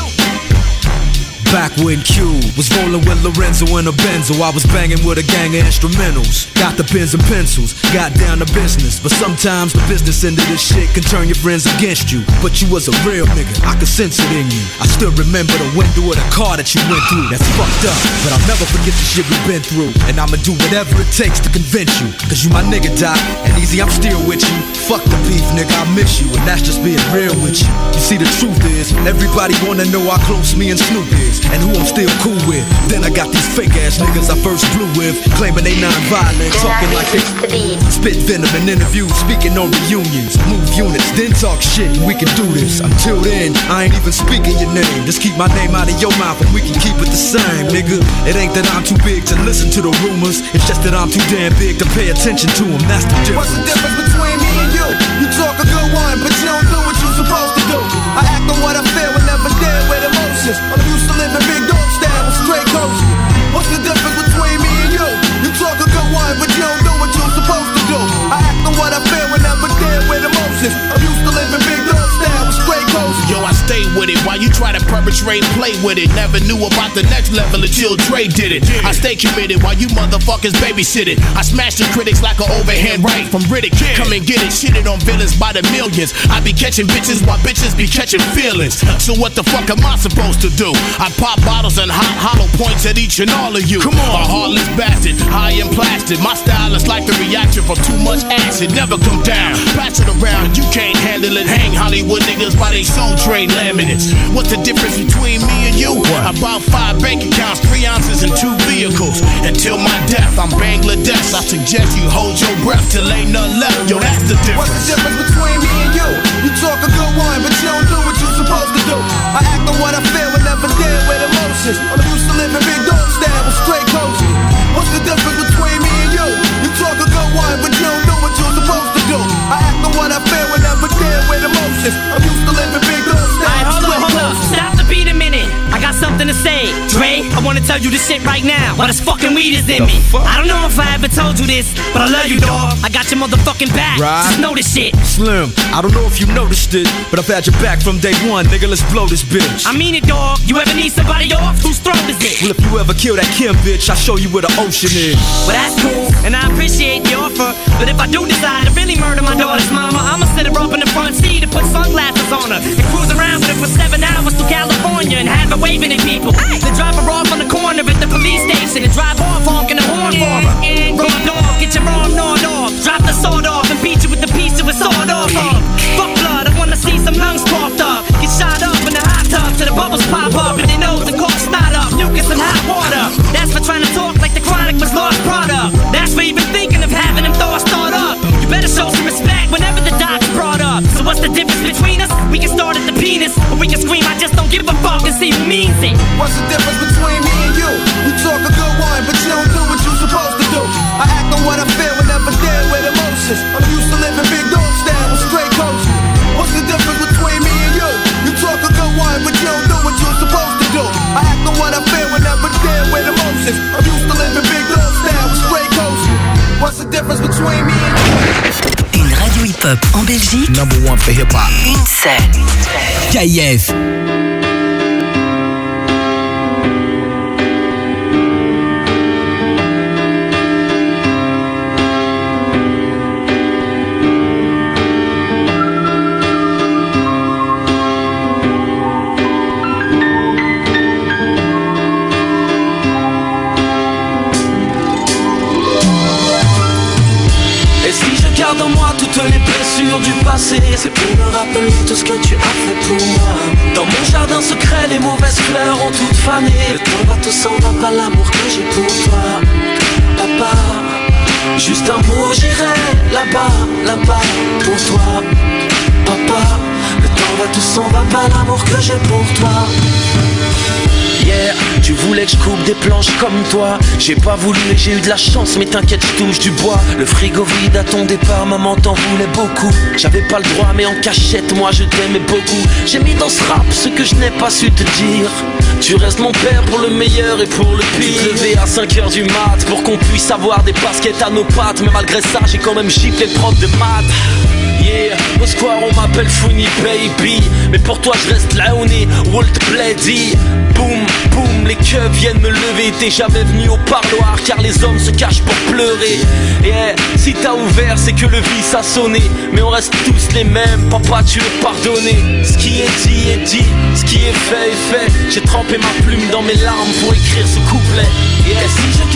Back when Q was rolling with Lorenzo in a Benzo, I was banging with a gang of instrumentals. Got the pens and pencils, got down to business. But sometimes the business end of this shit can turn your friends against you. But you was a real nigga, I could sense it in you. I still remember the window of the car that you went through. That's fucked up, but I'll never forget the shit we've been through. And I'ma do whatever it takes to convince you. Cause you my nigga, Doc, and easy, I'm still with you. Fuck the beef, nigga, I miss you. And that's just being real with you. You see, the truth is, everybody wanna know how close me and Snoop is, and who I'm still cool with. Then I got these fake ass niggas I first flew with, claiming they non-violent, talking like they spit venom in interviews, speaking on reunions, move units, then talk shit, and we can do this. Until then, I ain't even speaking your name. Just keep my name out of your mouth and we can keep it the same, nigga. It ain't that I'm too big to listen to the rumors, it's just that I'm too damn big to pay attention to them. That's the difference. What's the difference between me and you? You talk a good one, but you don't do what you're supposed to do. I act on what I feel and never deal with emotions. I'm used to living big dog style with straight coast. What's the difference between me and you? You talk a good one, but you don't do what you're supposed to do. I act on what I feel and never deal with emotions. I'm used to living big dog style with straight coast. Yo, I stay with it while you try to perpetrate and play with it. Never knew about the next level until Dre did it. I stay committed while you motherfuckers babysit it. I smash the critics like an overhand right from Riddick. Come and get it, shitted on villains by the millions. I be catching bitches while bitches be catching feelings. So what the fuck am I supposed to do? I pop bottles and hot hollow points at each and all of you. Come on, a heartless bastard, high and plastic. My style is like the reaction from too much acid. Never come down, pass it around, you can't handle it. Hang Hollywood niggas by they soul trade laminates. What's the difference between me and you? About 5 bank accounts, 3 ounces and 2 vehicles. Until my death, I'm Bangladesh. I suggest you hold your breath till ain't none left. Yo, that's the difference. What's the difference between me and you? You talk a good one, but you don't do what you're supposed to do. I act on what I feel and never deal with emotions. I'm used to living big dog style with straight coast. What's the difference between me and you? You talk a good one, but you don't do what you're supposed to do. I act on what I feel and never deal with emotions. I'm used to living big dog style with straight coast. Stop the beat a minute. I got something to say. Dre, I wanna tell you this shit right now. But this fucking weed is in me. I don't know if I ever told you this, but I love you, dog. I got your motherfucking back. Right. Just know this shit. Slim, I don't know if you noticed it, but I've had your back from day one, nigga. Let's blow this bitch. I mean it, dog. You ever need somebody off? Whose throat is it? Well, if you ever kill that Kim bitch, I'll show you where the ocean is. Well, that's cool, and I appreciate the offer. But if I do decide to really murder my daughter's mama, I'ma sit her up in the front seat and put sunglasses on her and cruise around with her for 7 hours to California and have her waving at people. Then drop her off on the corner at the police station and drive off honking the horn for her. Raw dog, get your arm gnawed off. Drop the sword off and beat you with the piece that was sawed off of. Fuck blood, I wanna see some lungs coughed up. Get shot up in the hot tub till the bubbles pop up and they know the corpse not up. Mucus and hot water. That's for trying to talk like the Chronic was lost product. That's for even thinking of having them thoughts start up. You better show some respect whenever the doc's brought up. So what's the difference between us? We can start at the penis, or we can scream, I just don't give a fuck and see who means it. What's the difference between me and you? You talk a good one, but you don't do what you're supposed to do. I act on what I feel and never deal with emotions. I'm used to living big dog style with straight coaches. What's the difference between me and you? You talk a good one, but you don't do what you're supposed to do. I act on what I feel and never deal with emotions. I'm used to living big dog style with straight coaches. What's the difference between me and you? Une radio hip-hop en Belgique. Number one for hip-hop. Une seule. KF. Garde en moi toutes les blessures du passé. C'est pour me rappeler tout ce que tu as fait pour moi. Dans mon jardin secret, les mauvaises fleurs ont toutes fané. Le temps va, tout s'en va, pas l'amour que j'ai pour toi. Papa, juste un mot, j'irai là-bas, là-bas pour toi. Papa, le temps va, tout s'en va, pas l'amour que j'ai pour toi. Yeah, tu voulais que je coupe des planches comme toi. J'ai pas voulu et j'ai eu de la chance, mais t'inquiète, je touche du bois. Le frigo vide à ton départ, maman t'en voulait beaucoup. J'avais pas le droit, mais en cachette, moi je t'aimais beaucoup. J'ai mis dans ce rap ce que je n'ai pas su te dire. Tu restes mon père pour le meilleur et pour le pire. Tu te levais à 5h du mat pour qu'on puisse avoir des baskets à nos pattes. Mais malgré ça, j'ai quand même giflé les profs de maths. Yeah, au square on m'appelle Funny Baby. Mais pour toi je reste là, on est Walt Blady. Boum, boum, les keufs viennent me lever. T'es jamais venu au parloir car les hommes se cachent pour pleurer. Yeah, si t'as ouvert c'est que le vice a sonné. Mais on reste tous les mêmes, papa tu es pardonné. Ce qui est dit, ce qui est fait est fait. J'ai trempé ma plume dans mes larmes pour écrire ce couplet. Yeah, si je